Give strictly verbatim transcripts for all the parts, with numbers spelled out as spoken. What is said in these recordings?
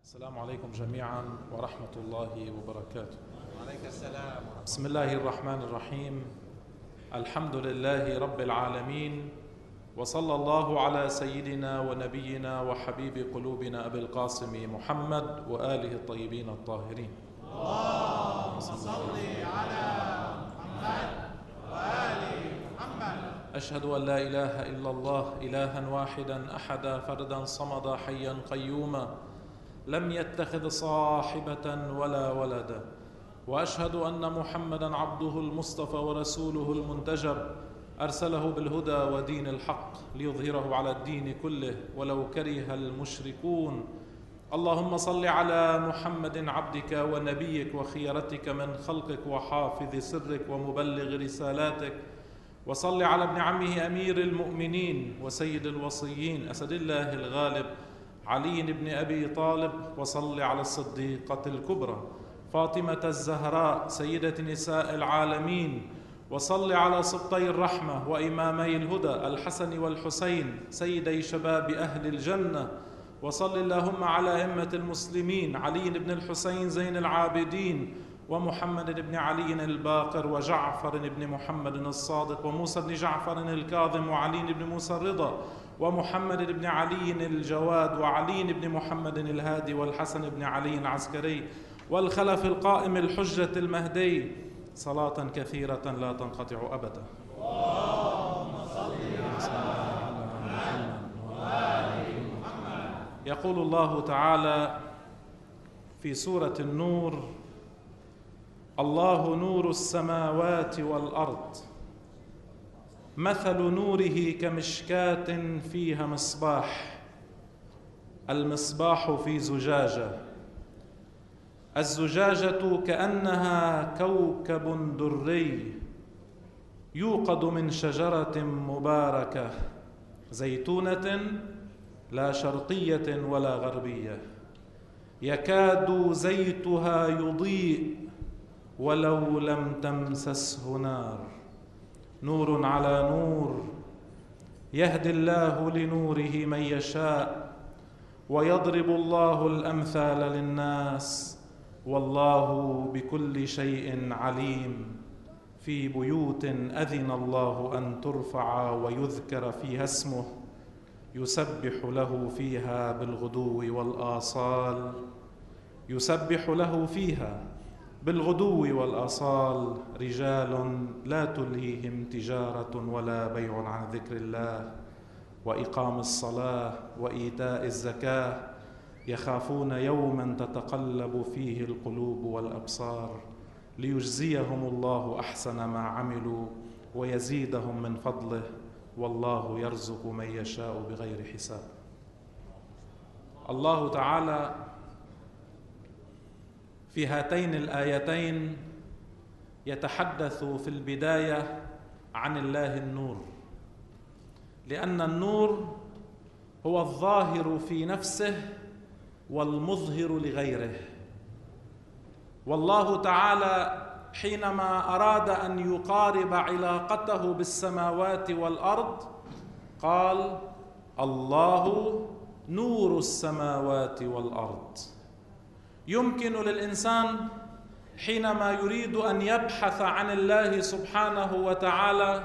السلام عليكم جميعا ورحمة الله وبركاته. وعليك السلام. بسم الله الرحمن الرحيم. الحمد لله رب العالمين، وصلى الله على سيدنا ونبينا وحبيب قلوبنا أبي القاسم محمد وآله الطيبين الطاهرين. اللهم صل على محمد وآل محمد. أشهد أن لا إله إلا الله إلها واحدا أحدا فردا صمدا حيا قيوما لم يتخذ صاحبة ولا ولدا، وأشهد أن محمدا عبده المصطفى ورسوله المنتجب أرسله بالهدى ودين الحق ليظهره على الدين كله ولو كره المشركون. اللهم صل على محمد عبدك ونبيك وخيرتك من خلقك وحافظ سرك ومبلغ رسالاتك، وصل على ابن عمه أمير المؤمنين وسيد الوصيين أسد الله الغالب علي بن أبي طالب، وصل على الصديقة الكبرى فاطمة الزهراء سيدة نساء العالمين، وصل على سبطي الرحمة وإمامي الهدى الحسن والحسين سيدي شباب أهل الجنة، وصل اللهم على أئمة المسلمين علي بن الحسين زين العابدين ومحمد بن علي الباقر وجعفر بن محمد الصادق وموسى بن جعفر الكاظم وعلي بن موسى الرضا ومحمد بن علي الجواد وعلي بن محمد الهادي والحسن بن علي العسكري والخلف القائم الحجة المهدي، صلاة كثيرة لا تنقطع أبدا. اللهم صل على محمد وآل محمد. يقول الله تعالى في سورة النور: الله نور السماوات والأرض مثل نوره كمشكاة فيها مصباح، المصباح في زجاجة، الزجاجة كأنها كوكب دري يوقد من شجرة مباركة زيتونة لا شرقية ولا غربية يكاد زيتها يضيء ولو لم تمسسه نار، نور على نور يهدي الله لنوره من يشاء ويضرب الله الأمثال للناس والله بكل شيء عليم. في بيوت أذن الله أن ترفع ويذكر فيها اسمه يسبح له فيها بالغدو والآصال، يسبح له فيها بالغدو والآصال رجال لا تلهيهم تجارة ولا بيع عن ذكر الله وإقام الصلاة وإيتاء الزكاة يخافون يوما تتقلب فيه القلوب والأبصار ليجزيهم الله أحسن ما عملوا ويزيدهم من فضله والله يرزق من يشاء بغير حساب. الله تعالى في هاتين الآيتين يتحدث في البداية عن الله النور، لأن النور هو الظاهر في نفسه والمظهر لغيره. والله تعالى حينما أراد أن يقارب علاقته بالسماوات والأرض قال: الله نور السماوات والأرض. يمكن للإنسان حينما يريد أن يبحث عن الله سبحانه وتعالى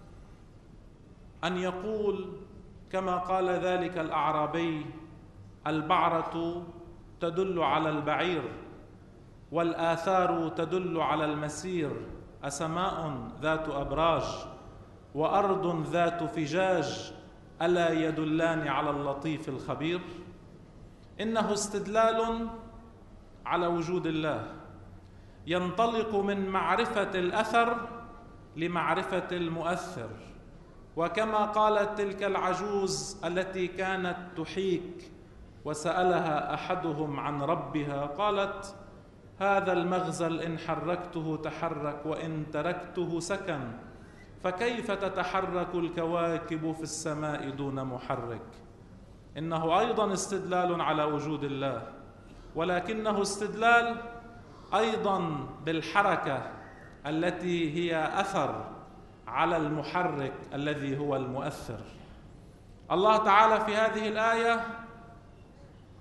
أن يقول كما قال ذلك الأعرابي: البعرة تدل على البعير والآثار تدل على المسير، أسماء ذات أبراج وأرض ذات فجاج ألا يدلان على اللطيف الخبير. إنه استدلال على وجود الله ينطلق من معرفة الأثر لمعرفة المؤثر. وكما قالت تلك العجوز التي كانت تحيك وسألها أحدهم عن ربها قالت: هذا المغزل إن حركته تحرك وإن تركته سكن، فكيف تتحرك الكواكب في السماء دون محرك. إنه أيضا استدلال على وجود الله، ولكنه استدلال أيضا بالحركة التي هي أثر على المحرك الذي هو المؤثر. الله تعالى في هذه الآية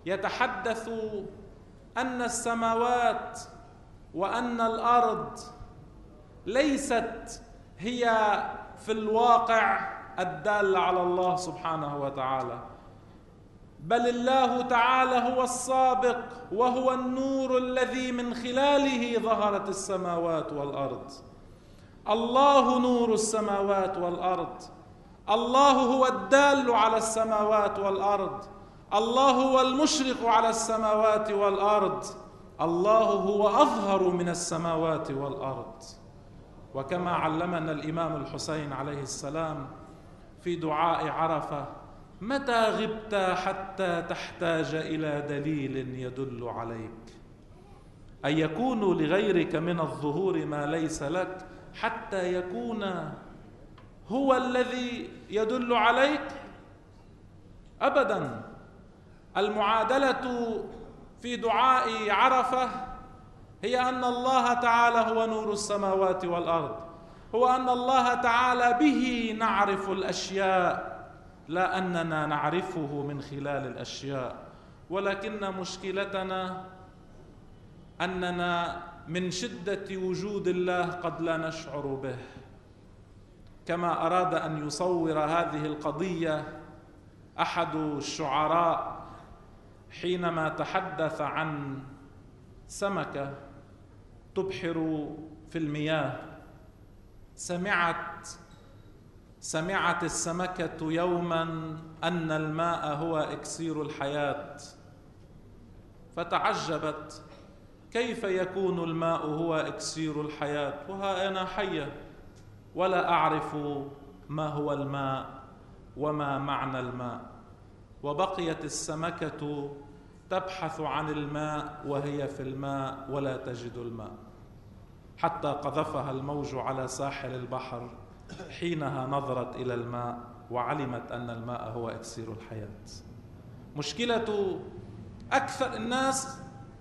يتحدث أن السماوات وأن الأرض ليست هي في الواقع الدالة على الله سبحانه وتعالى، بل الله تعالى هو السابق وهو النور الذي من خلاله ظهرت السماوات والأرض. الله نور السماوات والأرض، الله هو الدال على السماوات والأرض، الله هو المشرق على السماوات والأرض، الله هو أظهر من السماوات والأرض. وكما علمنا الإمام الحسين عليه السلام في دعاء عرفة: متى غبت حتى تحتاج إلى دليل يدل عليك، أن يكون لغيرك من الظهور ما ليس لك حتى يكون هو الذي يدل عليك؟ أبدا. المعادلة في دعاء عرفة هي أن الله تعالى هو نور السماوات والأرض، هو أن الله تعالى به نعرف الأشياء، لا أننا نعرفه من خلال الأشياء. ولكن مشكلتنا أننا من شدة وجود الله قد لا نشعر به. كما أراد أن يصور هذه القضية أحد الشعراء حينما تحدث عن سمكة تبحر في المياه. سمعت سمعت السمكة يوما أن الماء هو إكسير الحياة، فتعجبت: كيف يكون الماء هو إكسير الحياة وها أنا حية ولا أعرف ما هو الماء وما معنى الماء؟ وبقيت السمكة تبحث عن الماء وهي في الماء ولا تجد الماء، حتى قذفها الموج على ساحل البحر. حينها نظرت إلى الماء وعلمت أن الماء هو إكسير الحياة. مشكلة أكثر الناس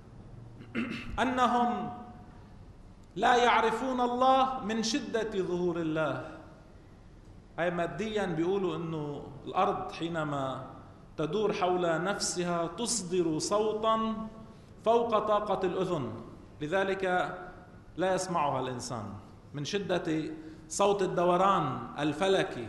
أنهم لا يعرفون الله من شدة ظهور الله. أي ماديا بيقولوا أنه الأرض حينما تدور حول نفسها تصدر صوتا فوق طاقة الأذن، لذلك لا يسمعها الإنسان من شدة صوت الدوران الفلكي.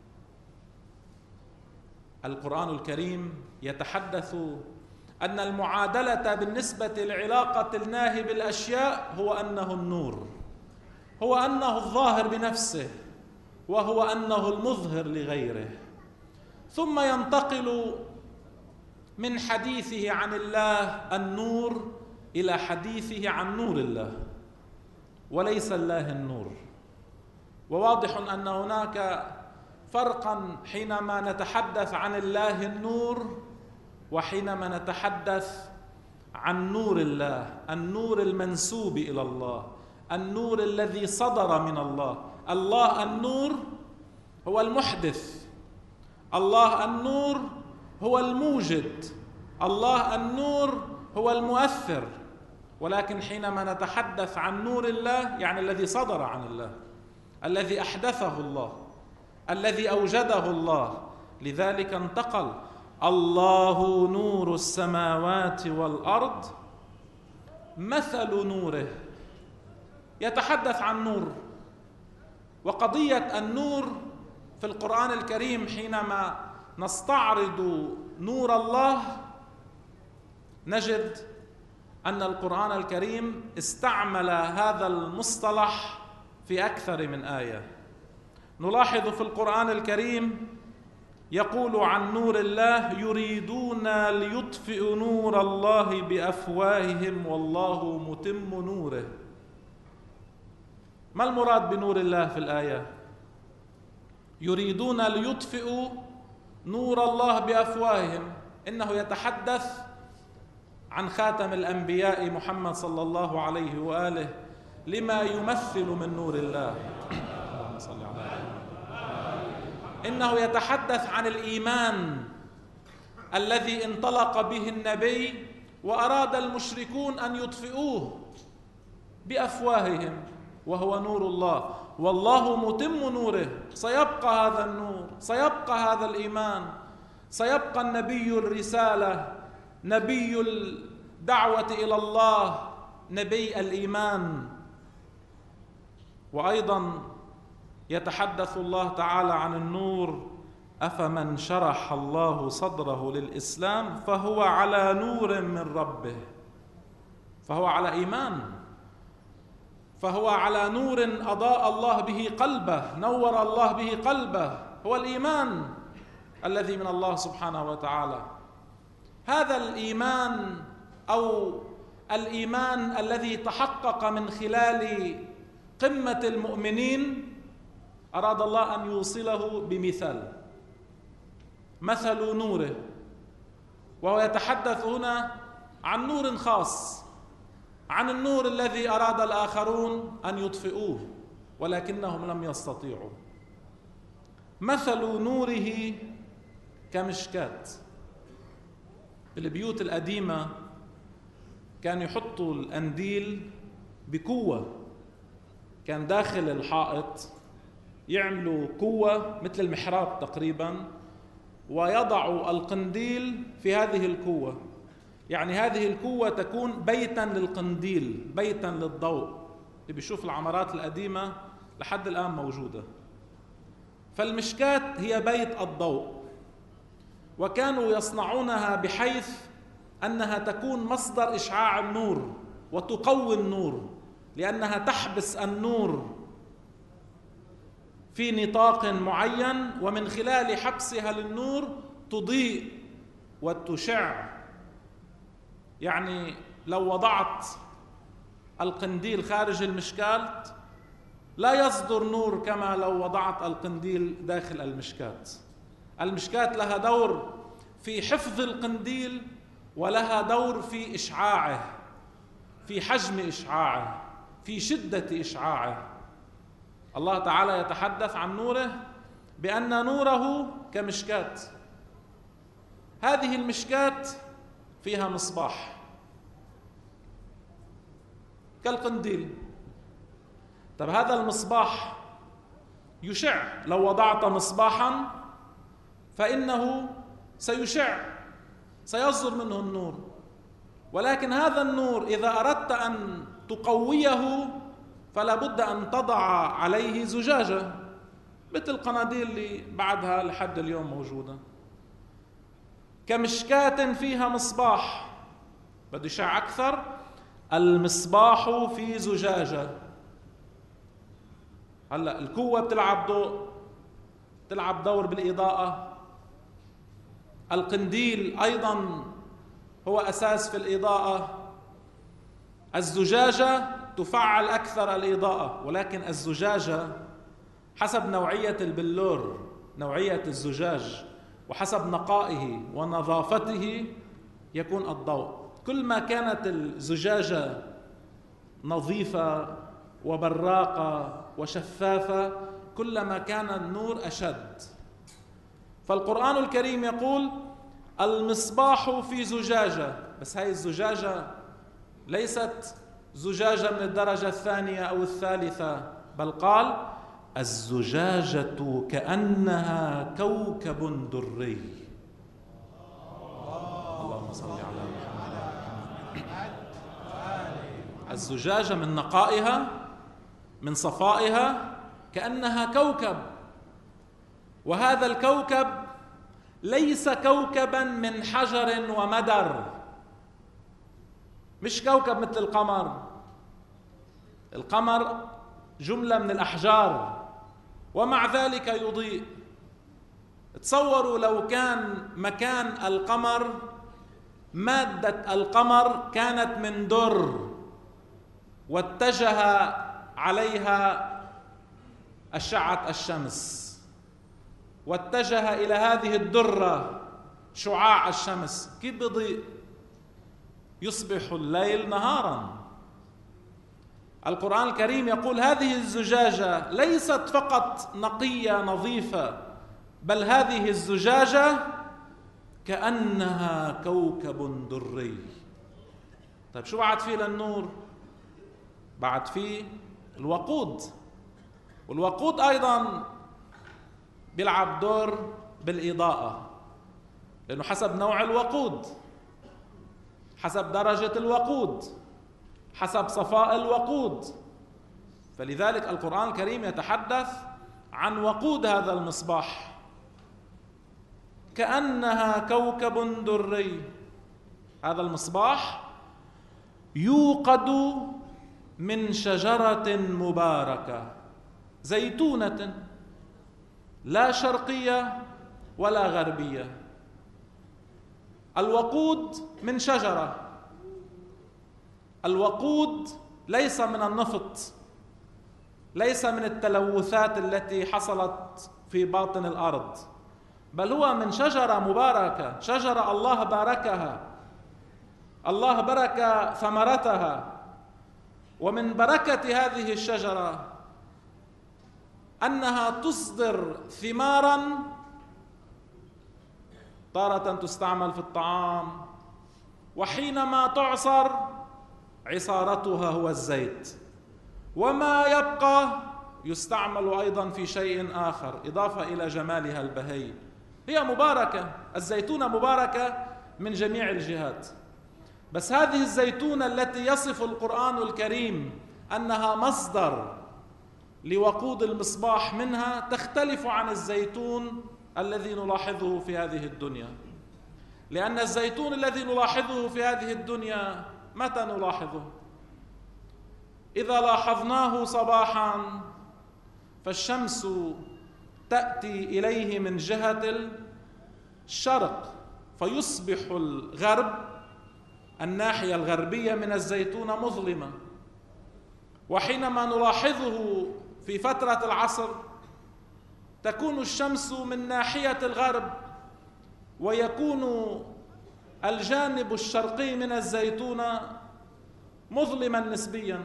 القرآن الكريم يتحدث أن المعادلة بالنسبة لعلاقة الله بالأشياء هو أنه النور، هو أنه الظاهر بنفسه، وهو أنه المظهر لغيره. ثم ينتقل من حديثه عن الله النور إلى حديثه عن نور الله، وليس الله النور. وواضح أن هناك فرقا حينما نتحدث عن الله النور وحينما نتحدث عن نور الله، النور المنسوب إلى الله، النور الذي صدر من الله. الله النور هو المحدث، الله النور هو الموجد، الله النور هو المؤثر. ولكن حينما نتحدث عن نور الله يعني الذي صدر عن الله، الذي أحدثه الله، الذي أوجده الله. لذلك انتقل: الله نور السماوات والأرض مثل نوره. يتحدث عن نور. وقضية النور في القرآن الكريم حينما نستعرض نور الله نجد أن القرآن الكريم استعمل هذا المصطلح في أكثر من آية. نلاحظ في القرآن الكريم يقول عن نور الله: يريدون ليطفئوا نور الله بأفواههم والله متم نوره. ما المراد بنور الله في الآية؟ يريدون ليطفئوا نور الله بأفواههم، إنه يتحدث عن خاتم الأنبياء محمد صلى الله عليه وآله لما يمثل من نور الله. اللهم صل على محمد. إنه يتحدث عن الإيمان الذي انطلق به النبي وأراد المشركون أن يطفئوه بأفواههم، وهو نور الله. والله متم نوره. سيبقى هذا النور، سيبقى هذا الإيمان، سيبقى النبي الرسالة نبي الدعوة إلى الله، نبي الإيمان. وأيضا يتحدث الله تعالى عن النور: أفمن شرح الله صدره للإسلام فهو على نور من ربه. فهو على إيمان، فهو على نور أضاء الله به قلبه، نور الله به قلبه، هو الإيمان الذي من الله سبحانه وتعالى. هذا الإيمان أو الإيمان الذي تحقق من خلال قمة المؤمنين أراد الله أن يوصله بمثال، مثل نوره. وهو يتحدث هنا عن نور خاص، عن النور الذي أراد الآخرون أن يطفئوه ولكنهم لم يستطيعوا. مثل نوره كمشكاة. في البيوت القديمة كان يحطوا القنديل بقوة، كان داخل الحائط يعملوا قوة مثل المحراب تقريبا، ويضعوا القنديل في هذه القوة، يعني هذه القوة تكون بيتا للقنديل، بيتا للضوء. اللي بيشوف العمارات القديمة لحد الآن موجودة. فالمشكاة هي بيت الضوء، وكانوا يصنعونها بحيث أنها تكون مصدر إشعاع النور وتقوي النور، لأنها تحبس النور في نطاق معين، ومن خلال حبسها للنور تضيء وتشع. يعني لو وضعت القنديل خارج المشكاة لا يصدر نور كما لو وضعت القنديل داخل المشكاة. المشكاة لها دور في حفظ القنديل، ولها دور في إشعاعه، في حجم إشعاعه، في شدة إشعاعه. الله تعالى يتحدث عن نوره بأن نوره كمشكاة. هذه المشكاة فيها مصباح كالقنديل. طب هذا المصباح يشع، لو وضعت مصباحا فإنه سيشع، سيصدر منه النور. ولكن هذا النور إذا أردت أن تقويه فلا بد أن تضع عليه زجاجة، مثل القناديل اللي بعدها لحد اليوم موجودة. كمشكاة فيها مصباح، بده يشع أكثر، المصباح في زجاجة. هلا القوة بتلعب ضوء، بتلعب دور بالإضاءة. القنديل أيضا هو أساس في الإضاءة. الزجاجة تفعل أكثر الإضاءة، ولكن الزجاجة حسب نوعية البلور، نوعية الزجاج، وحسب نقائه ونظافته يكون الضوء. كل ما كانت الزجاجة نظيفة وبراقة وشفافة كلما كان النور أشد. فالقرآن الكريم يقول المصباح في زجاجة، بس هاي الزجاجة ليست زجاجة من الدرجة الثانية أو الثالثة، بل قال الزجاجة كأنها كوكب دري. اللهم صل على محمد. الزجاجة من نقائها، من صفائها، كأنها كوكب. وهذا الكوكب ليس كوكبا من حجر ومدر، مش كوكب مثل القمر. القمر جملة من الأحجار ومع ذلك يضيء. تصوروا لو كان مكان القمر، مادة القمر كانت من در واتجه عليها أشعة الشمس، واتجه إلى هذه الدرة شعاع الشمس، كيف بيضيء؟ يصبح الليل نهارا. القرآن الكريم يقول هذه الزجاجة ليست فقط نقية نظيفة، بل هذه الزجاجة كأنها كوكب دري. طيب شو بعد فيه للنور؟ بعد فيه الوقود، والوقود أيضا بيلعب دور بالإضاءة، لأنه حسب نوع الوقود. حسب درجة الوقود، حسب صفاء الوقود. فلذلك القرآن الكريم يتحدث عن وقود هذا المصباح كأنها كوكب دري. هذا المصباح يوقد من شجرة مباركة زيتونة لا شرقية ولا غربية. الوقود من شجرة. الوقود ليس من النفط، ليس من التلوثات التي حصلت في باطن الأرض، بل هو من شجرة مباركة، شجرة الله باركها، الله بارك ثمرتها. ومن بركة هذه الشجرة أنها تصدر ثماراً تارة تستعمل في الطعام، وحينما تعصر عصارتها هو الزيت، وما يبقى يستعمل أيضاً في شيء آخر إضافة إلى جمالها البهي. هي مباركة، الزيتونة مباركة من جميع الجهات. بس هذه الزيتونة التي يصف القرآن الكريم أنها مصدر لوقود المصباح منها تختلف عن الزيتون الذي نلاحظه في هذه الدنيا. لأن الزيتون الذي نلاحظه في هذه الدنيا متى نلاحظه؟ إذا لاحظناه صباحا فالشمس تأتي إليه من جهة الشرق، فيصبح الغرب، الناحية الغربية من الزيتون مظلمة. وحينما نلاحظه في فترة العصر تكون الشمس من ناحية الغرب، ويكون الجانب الشرقي من الزيتون مظلما نسبيا.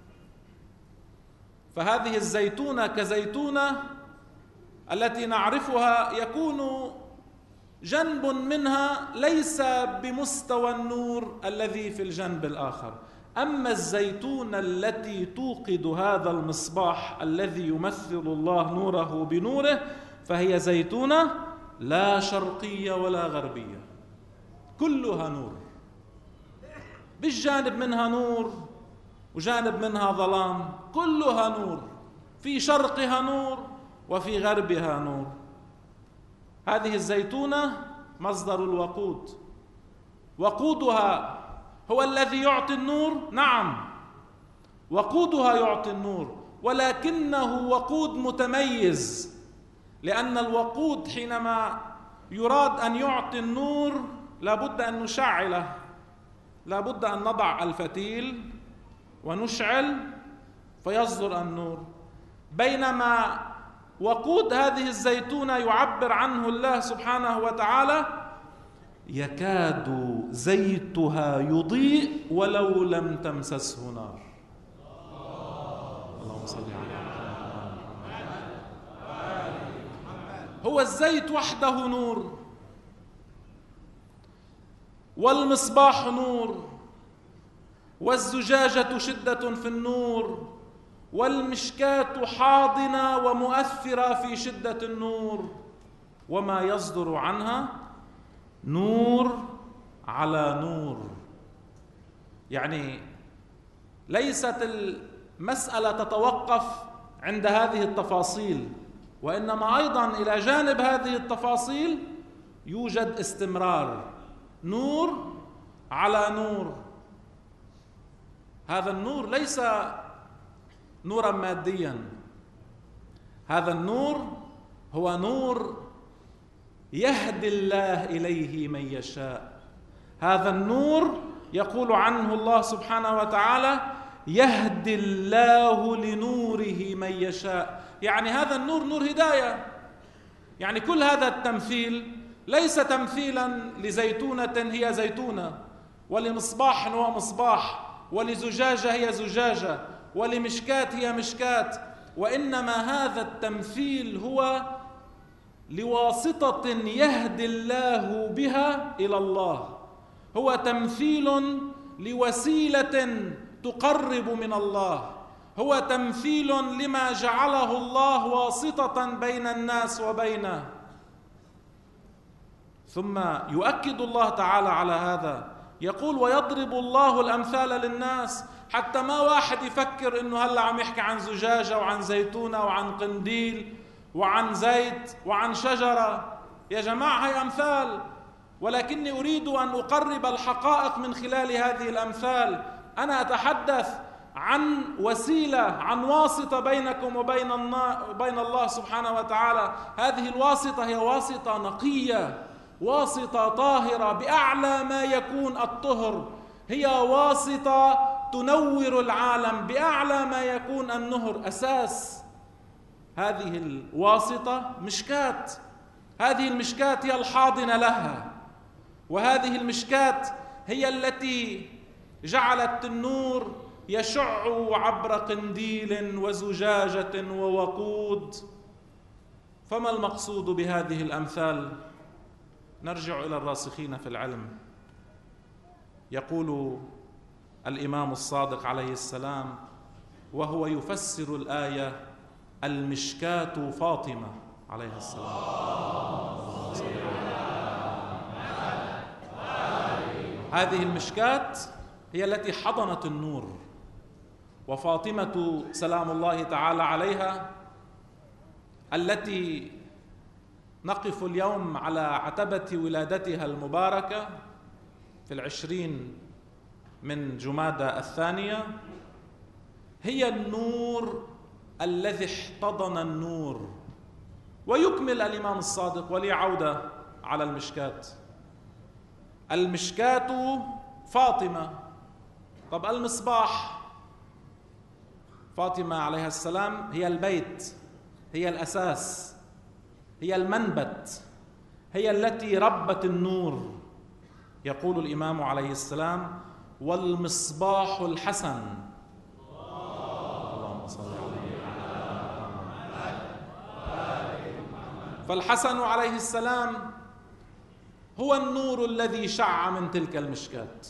فهذه الزيتونة كزيتونة التي نعرفها يكون جنب منها ليس بمستوى النور الذي في الجنب الآخر. أما الزيتونة التي توقد هذا المصباح الذي يمثل الله نوره بنوره فهي زيتونة لا شرقية ولا غربية، كلها نور، بالجانب منها نور وجانب منها ظلام، كلها نور، في شرقها نور وفي غربها نور. هذه الزيتونة مصدر الوقود. وقودها هو الذي يعطي النور، نعم، وقودها يعطي النور، ولكنه وقود متميز، لأن الوقود حينما يراد أن يعطي النور لابد أن نشعله، لابد أن نضع الفتيل ونشعل فيصدر النور. بينما وقود هذه الزيتونة يعبر عنه الله سبحانه وتعالى يكاد زيتها يضيء ولو لم تمسسه نار. اللهم صل على محمد. هو الزيت وحده نور، والمصباح نور، والزجاجة شدة في النور، والمشكاة حاضنة ومؤثرة في شدة النور، وما يصدر عنها نور على نور. يعني ليست المسألة تتوقف عند هذه التفاصيل، وإنما أيضا إلى جانب هذه التفاصيل يوجد استمرار، نور على نور. هذا النور ليس نورا ماديا، هذا النور هو نور يهدي الله إليه من يشاء. هذا النور يقول عنه الله سبحانه وتعالى يهدي الله لنوره من يشاء. يعني هذا النور نور هداية. يعني كل هذا التمثيل ليس تمثيلا لزيتونة هي زيتونة، ولمصباح هو مصباح، ولزجاجة هي زجاجة، ولمشكات هي مشكات، وإنما هذا التمثيل هو لواسطة يهدي الله بها إلى الله، هو تمثيل لوسيلة تقرب من الله، هو تمثيل لما جعله الله واسطة بين الناس وبينه. ثم يؤكد الله تعالى على هذا يقول ويضرب الله الأمثال للناس، حتى ما واحد يفكر إنه هلأ عم يحكي عن زجاجة وعن زيتونة وعن قنديل وعن زيت وعن شجرة. يا جماعة هي أمثال، ولكني أريد أن أقرب الحقائق من خلال هذه الأمثال. أنا أتحدث عن وسيلة، عن واسطة بينكم وبين وبين الله سبحانه وتعالى. هذه الواسطة هي واسطة نقية، واسطة طاهرة بأعلى ما يكون الطهر، هي واسطة تنور العالم بأعلى ما يكون النهر. أساس هذه الواسطة مشكات، هذه المشكات هي الحاضنة لها، وهذه المشكات هي التي جعلت النور يشع عبر قنديل وزجاجة ووقود. فما المقصود بهذه الأمثال؟ نرجع إلى الراسخين في العلم. يقول الإمام الصادق عليه السلام وهو يفسر الآية: المشكاة فاطمة عليه السلام. هذه المشكاة هي التي حضنت النور، وفاطمة سلام الله تعالى عليها التي نقف اليوم على عتبة ولادتها المباركة في العشرين من جمادى الثانية، هي النور الذي احتضن النور. ويكمل الإمام الصادق، ولي عودة على المشكاة. المشكاة فاطمة. طب المصباح؟ فاطمة عليها السلام هي البيت، هي الأساس، هي المنبت، هي التي ربت النور. يقول الإمام عليه السلام: والمصباح الحسن. اللهم صل على محمد. فالحسن عليه السلام هو النور الذي شع من تلك المشكاة.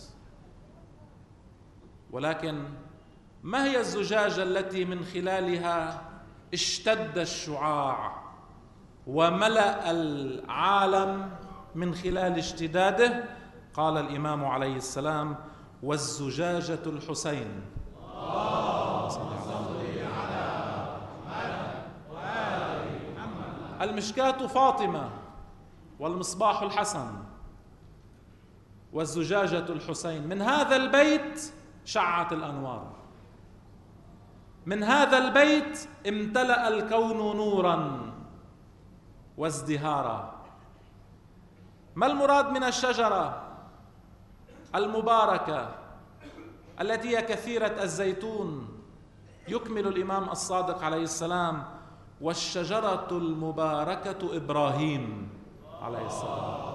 ولكن ما هي الزجاجة التي من خلالها اشتد الشعاع وملأ العالم من خلال اشتداده؟ قال الإمام عليه السلام: والزجاجة الحسين. المشكاة فاطمة، والمصباح الحسن، والزجاجة الحسين. من هذا البيت شعت الأنوار، من هذا البيت امتلأ الكون نورا وازدهارا. ما المراد من الشجرة المباركة التي هي كثيرة الزيتون؟ يكمل الإمام الصادق عليه السلام: والشجرة المباركة إبراهيم عليه السلام.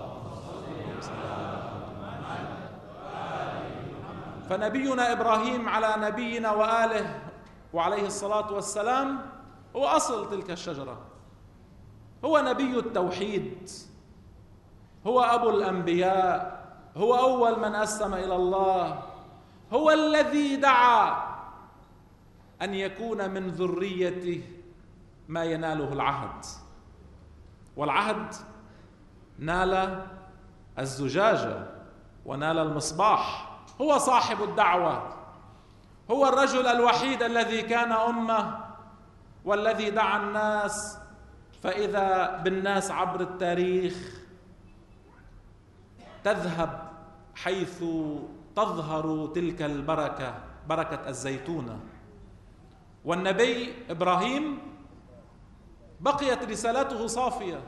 فنبينا إبراهيم على نبينا وآله وعليه الصلاة والسلام هو أصل تلك الشجرة، هو نبي التوحيد، هو أبو الأنبياء، هو أول من أسلم إلى الله، هو الذي دعا أن يكون من ذريته ما يناله العهد. والعهد نال الزجاجة ونال المصباح. هو صاحب الدعوة، هو الرجل الوحيد الذي كان أمة والذي دعا الناس. فإذا بالناس عبر التاريخ تذهب حيث تظهر تلك البركة، بركة الزيتونة. والنبي إبراهيم بقيت رسالته صافية،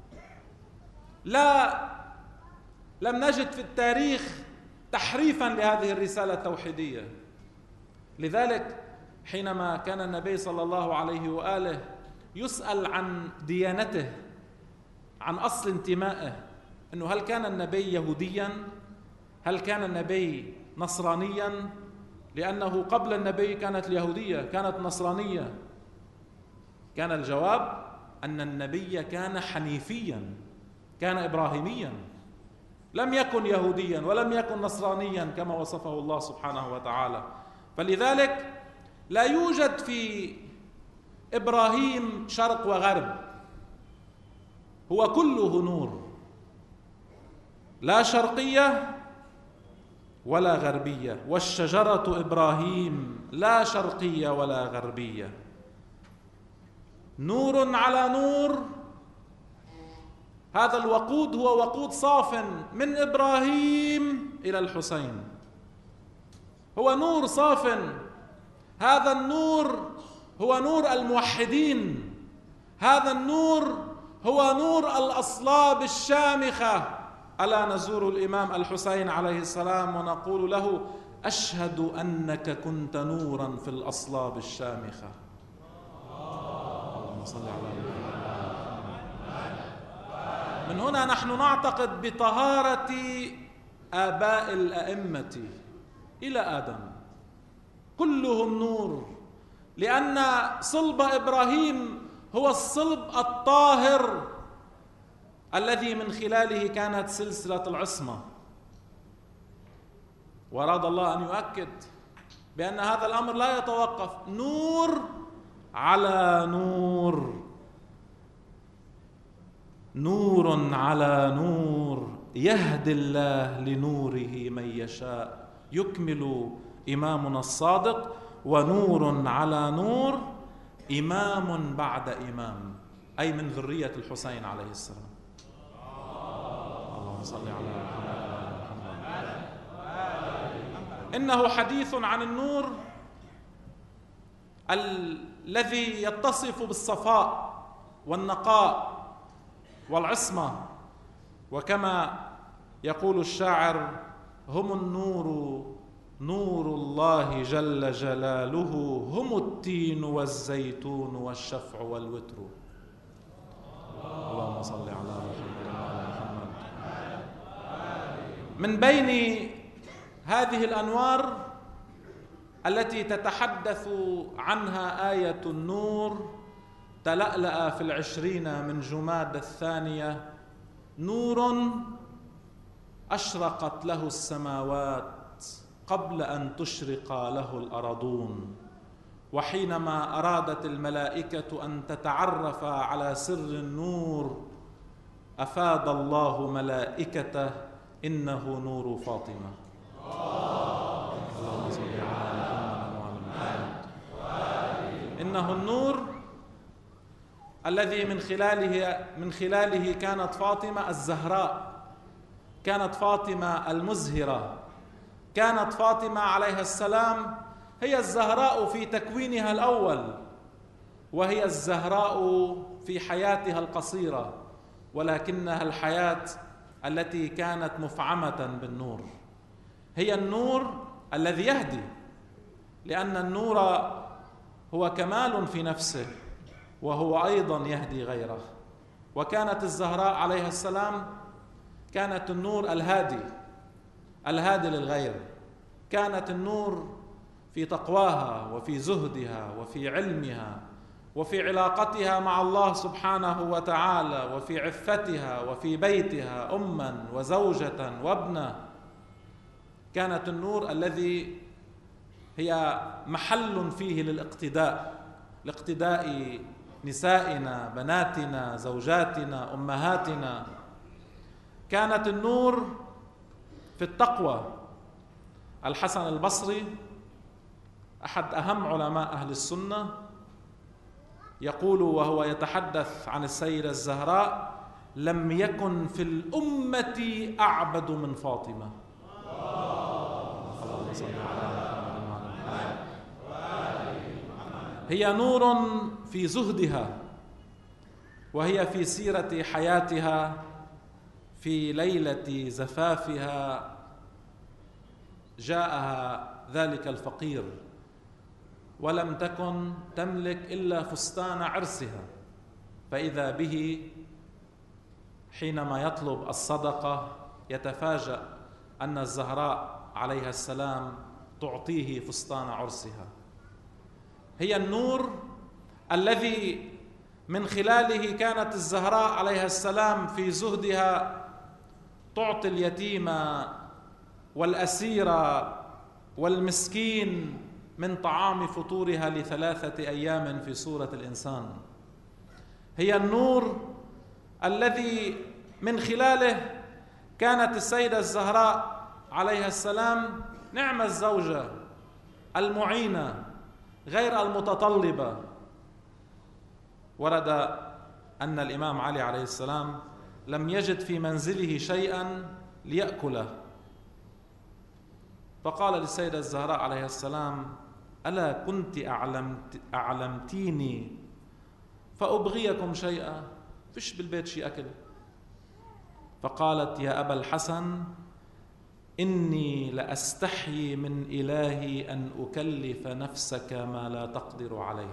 لا لم نجد في التاريخ تحريفا لهذه الرسالة التوحيدية. لذلك حينما كان النبي صلى الله عليه وآله يسأل عن ديانته، عن أصل انتمائه، أنه هل كان النبي يهوديا؟ هل كان النبي نصرانيا؟ لأنه قبل النبي كانت اليهودية، كانت نصرانية. كان الجواب أن النبي كان حنيفيا، كان إبراهيميا، لم يكن يهوديا ولم يكن نصرانيا كما وصفه الله سبحانه وتعالى. فلذلك لا يوجد في إبراهيم شرق وغرب، هو كله نور، لا شرقية ولا غربية، والشجرة إبراهيم لا شرقية ولا غربية. نور على نور. هذا الوقود هو وقود صاف من إبراهيم إلى الحسين، هو نور صاف. هذا النور هو نور الموحدين، هذا النور هو نور الأصلاب الشامخة. ألا نزور الإمام الحسين عليه السلام ونقول له: أشهد أنك كنت نورا في الأصلاب الشامخة. اللهم صل على محمد. من هنا نحن نعتقد بطهارة آباء الأئمة إلى آدم، كلهم نور، لأن صلب إبراهيم هو الصلب الطاهر الذي من خلاله كانت سلسلة العصمة. وأراد الله أن يؤكد بأن هذا الأمر لا يتوقف، نور على نور، نور على نور، يهدي الله لنوره من يشاء. يكمل إمامنا الصادق: ونور على نور، إمام بعد إمام، أي من ذرية الحسين عليه السلام. اللهم صل على محمد. إنه حديث عن النور الذي يتصف بالصفاء والنقاء والعصمة، وكما يقول الشاعر: هم النور نور الله جل جلاله، هم التين والزيتون والشفع والوتر. اللهم صل على محمد. من بين هذه الأنوار التي تتحدث عنها آية النور: تلألأ في العشرين من جماد الثانية نور أشرقت له السماوات قبل أن تشرق له الأرضون. وحينما أرادت الملائكة أن تتعرف على سر النور أفاد الله ملائكته: إنه نور فاطمة. اللهم صل على محمد. إنه النور الذي من خلاله من خلاله كانت فاطمة الزهراء، كانت فاطمة المزهرة، كانت فاطمة عليها السلام هي الزهراء في تكوينها الأول، وهي الزهراء في حياتها القصيرة، ولكنها الحياة التي كانت مفعمة بالنور. هي النور الذي يهدي، لأن النور هو كمال في نفسه، وهو أيضا يهدي غيره. وكانت الزهراء عليها السلام كانت النور الهادي، الهادي للغير. كانت النور في تقواها وفي زهدها وفي علمها وفي علاقتها مع الله سبحانه وتعالى، وفي عفتها وفي بيتها أما وزوجة وابنة. كانت النور الذي هي محل فيه للاقتداء، لاقتداء نسائنا، بناتنا، زوجاتنا، أمهاتنا. كانت النور في التقوى. الحسن البصري أحد أهم علماء أهل السنة يقول وهو يتحدث عن السيدة الزهراء: لم يكن في الأمة أعبد من فاطمة. هي نور في زهدها، وهي في سيرة حياتها، في ليلة زفافها جاءها ذلك الفقير ولم تكن تملك إلا فستان عرسها، فإذا به حينما يطلب الصدقة يتفاجأ أن الزهراء عليها السلام تعطيه فستان عرسها. هي النور الذي من خلاله كانت الزهراء عليها السلام في زهدها تعطي اليتيم والأسير والمسكين من طعام فطورها لثلاثة أيام في سورة الإنسان. هي النور الذي من خلاله كانت السيدة الزهراء عليها السلام نعم الزوجة المعينة غير المتطلبة. ورد أن الإمام علي عليه السلام لم يجد في منزله شيئا ليأكله، فقال للسيدة الزهراء عليه السلام: ألا كنت أعلمت أعلمتيني فأبغيكم شيئا؟ فيش بالبيت شيء أكل. فقالت: يا أبا الحسن، إني لأستحيي من إلهي أن أكلف نفسك ما لا تقدر عليه.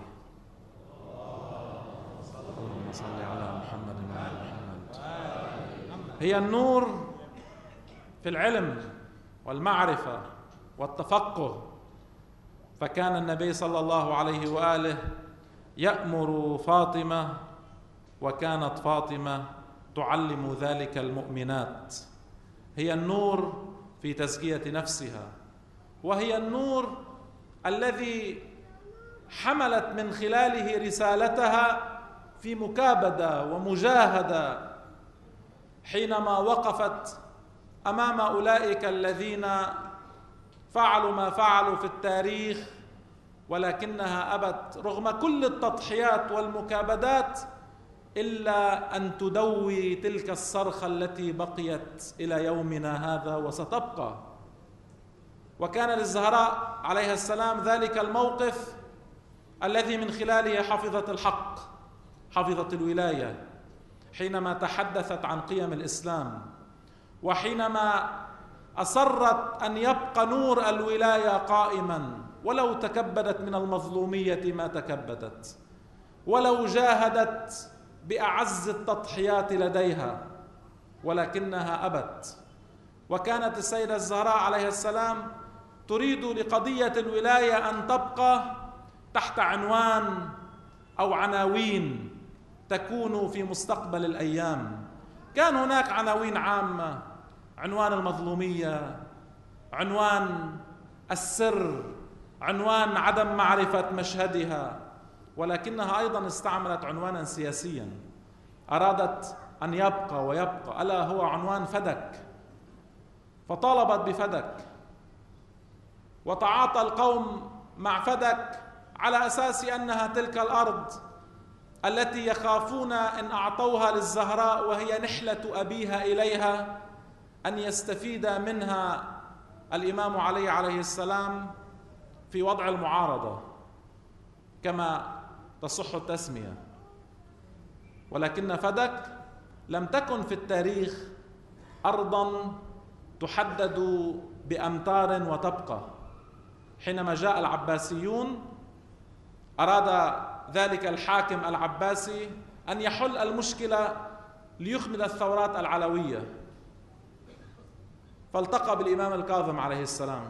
اللهم صل على محمد وعلى محمد. هي النور في العلم والمعرفة والتفقه، فكان النبي صلى الله عليه وآله يأمر فاطمة، وكانت فاطمة تعلم ذلك المؤمنات. هي النور في تزكية نفسها، وهي النور الذي حملت من خلاله رسالتها في مكابدة ومجاهدة حينما وقفت أمام أولئك الذين فعلوا ما فعلوا في التاريخ، ولكنها أبت رغم كل التضحيات والمكابدات إلا أن تدوي تلك الصرخة التي بقيت إلى يومنا هذا وستبقى. وكان للزهراء عليها السلام ذلك الموقف الذي من خلاله حفظت الحق، حفظت الولاية، حينما تحدثت عن قيم الإسلام، وحينما أصرت أن يبقى نور الولاية قائما ولو تكبدت من المظلومية ما تكبدت، ولو جاهدت بأعز التضحيات لديها، ولكنها أبت. وكانت السيدة الزهراء عليه السلام تريد لقضية الولاية أن تبقى تحت عنوان أو عناوين تكون في مستقبل الأيام. كان هناك عناوين عامة: عنوان المظلومية، عنوان السر، عنوان عدم معرفة مشهدها، ولكنها أيضا استعملت عنوانا سياسيا أرادت أن يبقى ويبقى، ألا هو عنوان فدك. فطالبت بفدك، وتعاطى القوم مع فدك على أساس أنها تلك الأرض التي يخافون إن أعطوها للزهراء وهي نحلة أبيها إليها أن يستفيد منها الإمام علي عليه السلام في وضع المعارضة كما تصح التسمية. ولكن فدك لم تكن في التاريخ أرضا تحدد بأمتار وتبقى. حينما جاء العباسيون أراد ذلك الحاكم العباسي أن يحل المشكلة ليخمد الثورات العلوية، فالتقى بالإمام الكاظم عليه السلام،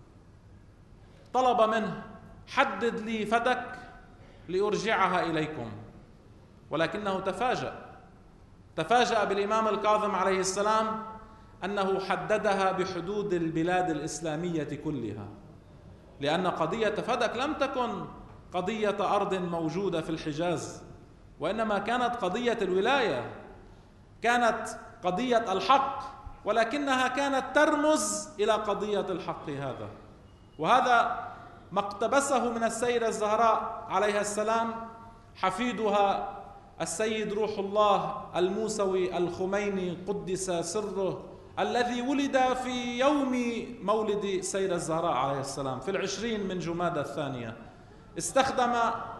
طلب منه: حدد لي فدك لأرجعها إليكم. ولكنه تفاجأ تفاجأ بالإمام الكاظم عليه السلام أنه حددها بحدود البلاد الإسلامية كلها، لأن قضية فدك لم تكن قضية أرض موجودة في الحجاز، وإنما كانت قضية الولاية، كانت قضية الحق، ولكنها كانت ترمز إلى قضية الحق هذا. وهذا ما اقتبسه من السيدة الزهراء عليها السلام حفيدها السيد روح الله الموسوي الخميني قدس سره، الذي ولد في يوم مولد السيدة الزهراء عليه السلام في العشرين من جمادى الثانية. استخدم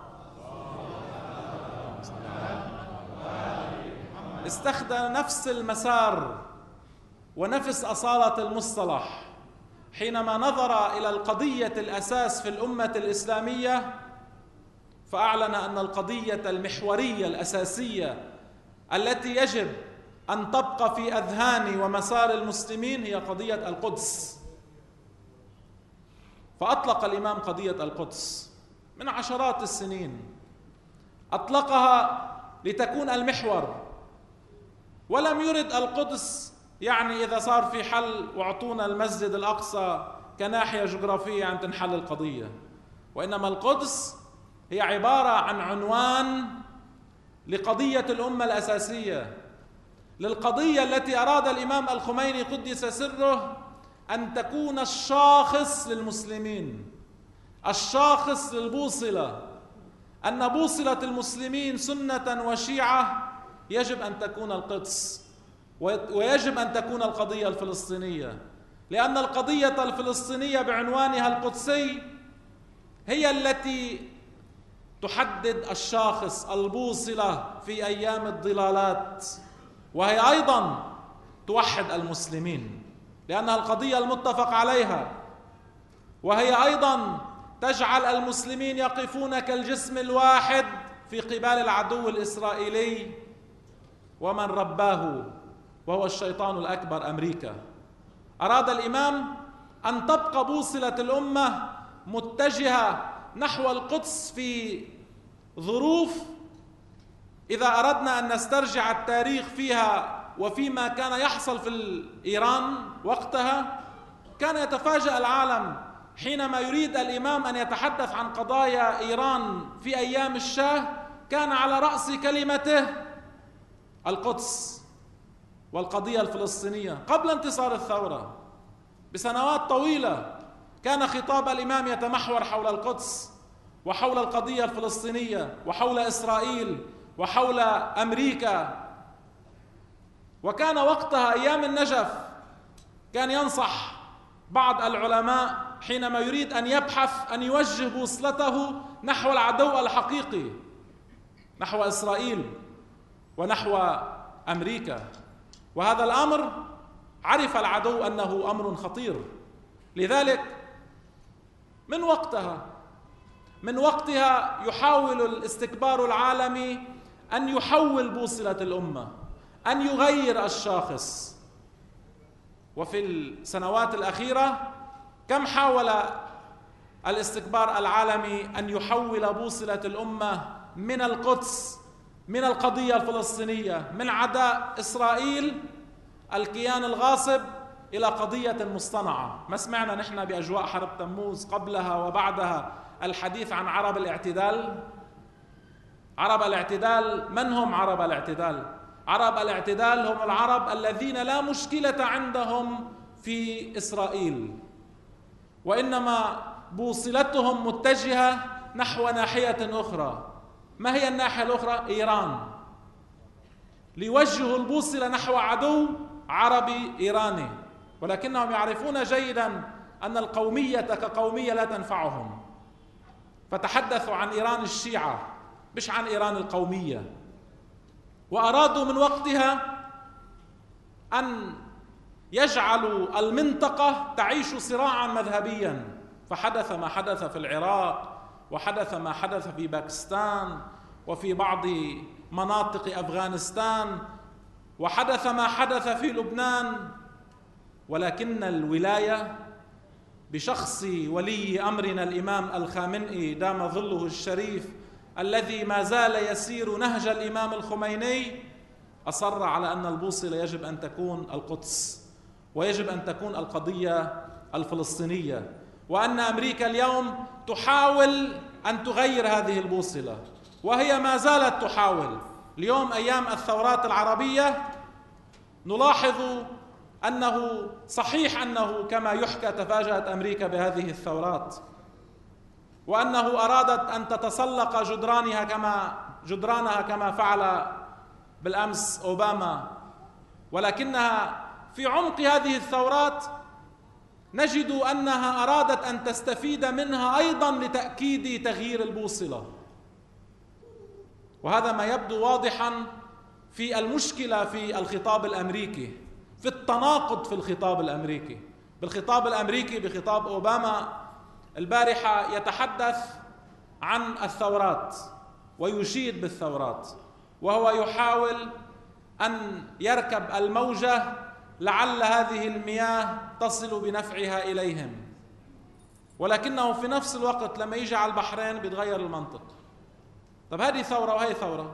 استخدم نفس المسار ونفس أصالة المصطلح حينما نظر إلى القضية الأساس في الأمة الإسلامية، فأعلن أن القضية المحورية الأساسية التي يجب أن تبقى في أذهان ومسار المسلمين هي قضية القدس. فأطلق الإمام قضية القدس من عشرات السنين، أطلقها لتكون المحور، ولم يرد القدس يعني إذا صار في حل واعطونا المسجد الأقصى كناحية جغرافية أن تنحل القضية، وإنما القدس هي عبارة عن عنوان لقضية الأمة الأساسية، للقضية التي أراد الإمام الخميني قدس سره أن تكون الشاخص للمسلمين، الشاخص للبوصلة، أن بوصلة المسلمين سنة وشيعة يجب أن تكون القدس، ويجب أن تكون القضية الفلسطينية، لأن القضية الفلسطينية بعنوانها القدسي هي التي تحدد الشاخص، البوصلة في أيام الضلالات، وهي أيضا توحد المسلمين لأنها القضية المتفق عليها، وهي أيضا تجعل المسلمين يقفون كالجسم الواحد في قبال العدو الإسرائيلي ومن رباه وهو الشيطان الأكبر أمريكا. أراد الإمام أن تبقى بوصلة الأمة متجهة نحو القدس في ظروف إذا أردنا أن نسترجع التاريخ فيها وفيما كان يحصل في إيران وقتها، كان يتفاجأ العالم حينما يريد الإمام أن يتحدث عن قضايا إيران في أيام الشاه، كان على رأس كلمته القدس والقضية الفلسطينية. قبل انتصار الثورة بسنوات طويلة كان خطاب الإمام يتمحور حول القدس وحول القضية الفلسطينية وحول إسرائيل وحول أمريكا. وكان وقتها أيام النجف كان ينصح بعض العلماء حينما يريد أن يبحث أن يوجه بوصلته نحو العدو الحقيقي، نحو إسرائيل ونحو أمريكا. وهذا الأمر عرف العدو أنه أمر خطير، لذلك من وقتها من وقتها يحاول الاستكبار العالمي أن يحول بوصلة الأمة، أن يغير الشاخص. وفي السنوات الأخيرة كم حاول الاستكبار العالمي أن يحول بوصلة الأمة من القدس، من القضية الفلسطينية، من عداء إسرائيل الكيان الغاصب إلى قضية مصطنعة. ما سمعنا نحن بأجواء حرب تموز قبلها وبعدها الحديث عن عرب الاعتدال؟ عرب الاعتدال من هم عرب الاعتدال؟ عرب الاعتدال هم العرب الذين لا مشكلة عندهم في إسرائيل، وإنما بوصلتهم متجهة نحو ناحية أخرى. ما هي الناحية الأخرى؟ إيران، ليوجهوا البوصلة نحو عدو عربي إيراني، ولكنهم يعرفون جيدا أن القومية كقومية لا تنفعهم، فتحدثوا عن إيران الشيعة مش عن إيران القومية. وأرادوا من وقتها أن يجعلوا المنطقة تعيش صراعا مذهبيا، فحدث ما حدث في العراق، وحدث ما حدث في باكستان، وفي بعض مناطق أفغانستان، وحدث ما حدث في لبنان. ولكن الولاية بشخص ولي أمرنا الإمام الخامنئي دام ظله الشريف، الذي ما زال يسير نهج الإمام الخميني، أصر على أن البوصلة يجب أن تكون القدس، ويجب أن تكون القضية الفلسطينية، وأن أمريكا اليوم تحاول أن تغير هذه البوصلة، وهي ما زالت تحاول. اليوم أيام الثورات العربية نلاحظ أنه صحيح أنه كما يحكى تفاجأت أمريكا بهذه الثورات، وأنه أرادت أن تتسلق جدرانها كما جدرانها كما فعل بالأمس أوباما، ولكنها في عمق هذه الثورات نجد أنها أرادت أن تستفيد منها أيضا لتأكيد تغيير البوصلة. وهذا ما يبدو واضحا في المشكلة في الخطاب الأمريكي، في التناقض في الخطاب الأمريكي. بالخطاب الأمريكي بخطاب أوباما البارحة يتحدث عن الثورات ويشيد بالثورات، وهو يحاول أن يركب الموجة لعل هذه المياه تصل بنفعها إليهم، ولكنه في نفس الوقت لما يجي على البحرين بيتغير المنطق. طب هذه ثورة وهي ثورة،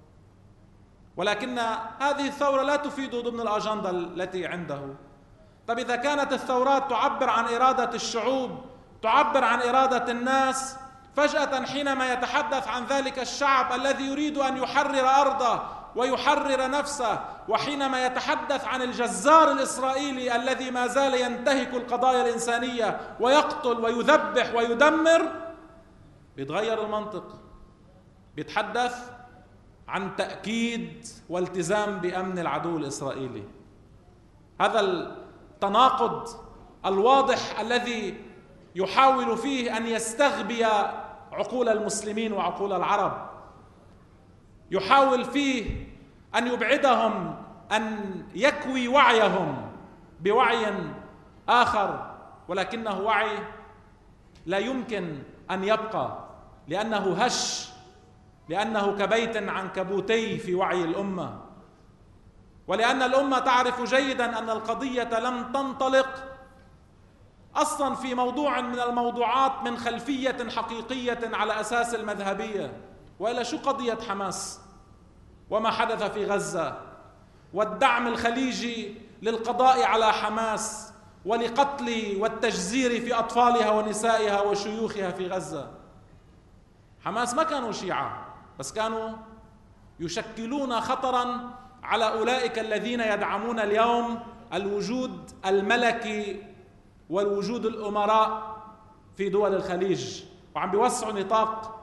ولكن هذه الثورة لا تفيد ضمن الأجندة التي عنده. طب إذا كانت الثورات تعبر عن إرادة الشعوب، تعبر عن إرادة الناس، فجأة حينما يتحدث عن ذلك الشعب الذي يريد أن يحرر أرضه ويحرر نفسه، وحينما يتحدث عن الجزار الإسرائيلي الذي ما زال ينتهك القضايا الإنسانية ويقتل ويذبح ويدمر، بيتغير المنطق، بيتحدث عن تأكيد والتزام بأمن العدو الإسرائيلي. هذا التناقض الواضح الذي يحاول فيه أن يستغبي عقول المسلمين وعقول العرب، يحاول فيه أن يبعدهم، أن يكوي وعيهم بوعي آخر، ولكنه وعي لا يمكن أن يبقى، لأنه هش، لأنه كبيت عنكبوتي في وعي الأمة، ولأن الأمة تعرف جيدا أن القضية لم تنطلق أصلا في موضوع من الموضوعات من خلفية حقيقية على أساس المذهبية، وإلا شو قضية حماس وما حدث في غزة والدعم الخليجي للقضاء على حماس ولقتل والتجزير في أطفالها ونسائها وشيوخها في غزة؟ حماس ما كانوا شيعة، بس كانوا يشكلون خطرا على أولئك الذين يدعمون اليوم الوجود الملكي والوجود الأمراء في دول الخليج، وعم بيوسعوا نطاق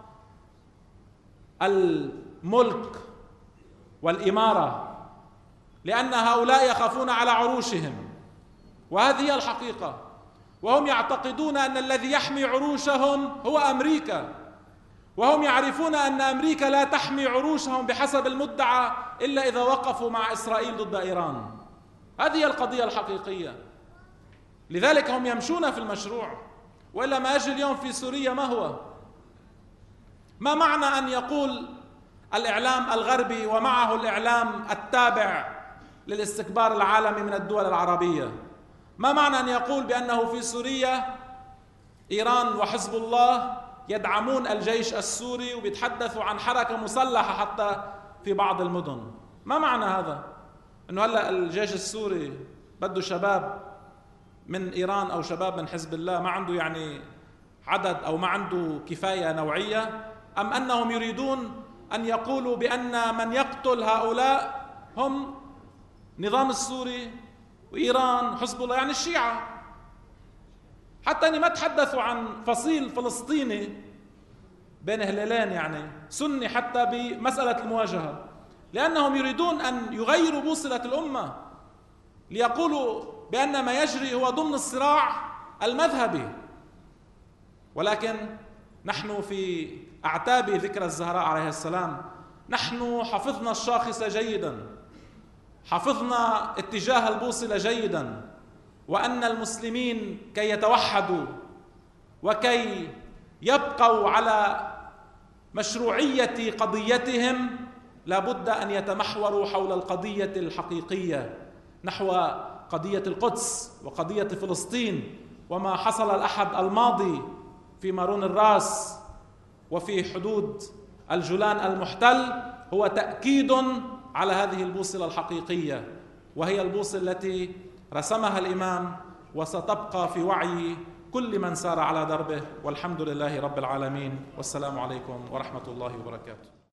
الملك والإمارة، لأن هؤلاء يخافون على عروشهم، وهذه هي الحقيقة. وهم يعتقدون أن الذي يحمي عروشهم هو أمريكا، وهم يعرفون أن أمريكا لا تحمي عروشهم بحسب المدعى إلا إذا وقفوا مع إسرائيل ضد إيران. هذه هي القضية الحقيقية. لذلك هم يمشون في المشروع، وإلا ما أجل اليوم في سوريا ما هو؟ ما معنى أن يقول الإعلام الغربي ومعه الإعلام التابع للاستكبار العالمي من الدول العربية، ما معنى أن يقول بأنه في سوريا إيران وحزب الله يدعمون الجيش السوري وبيتحدثوا عن حركة مسلحة حتى في بعض المدن؟ ما معنى هذا؟ أنه هلأ الجيش السوري بده شباب من إيران أو شباب من حزب الله، ما عنده يعني عدد أو ما عنده كفاية نوعية؟ أم أنهم يريدون أن يقولوا بأن من يقتل هؤلاء هم نظام السوري وإيران حزب الله، يعني الشيعة؟ حتى أني ما تحدثوا عن فصيل فلسطيني بين هلالين، يعني سني، حتى بمسألة المواجهة، لأنهم يريدون أن يغيروا بوصلة الأمة ليقولوا بأن ما يجري هو ضمن الصراع المذهبي. ولكن نحن في أعتاب ذكرى الزهراء عليه السلام نحن حفظنا الشاخص جيدا، حفظنا اتجاه البوصلة جيدا، وأن المسلمين كي يتوحدوا وكي يبقوا على مشروعية قضيتهم لابد أن يتمحوروا حول القضية الحقيقية نحو قضية القدس وقضية فلسطين. وما حصل الأحد الماضي في مارون الراس وفي حدود الجولان المحتل هو تأكيد على هذه البوصلة الحقيقية، وهي البوصلة التي رسمها الإمام وستبقى في وعي كل من سار على دربه. والحمد لله رب العالمين، والسلام عليكم ورحمة الله وبركاته.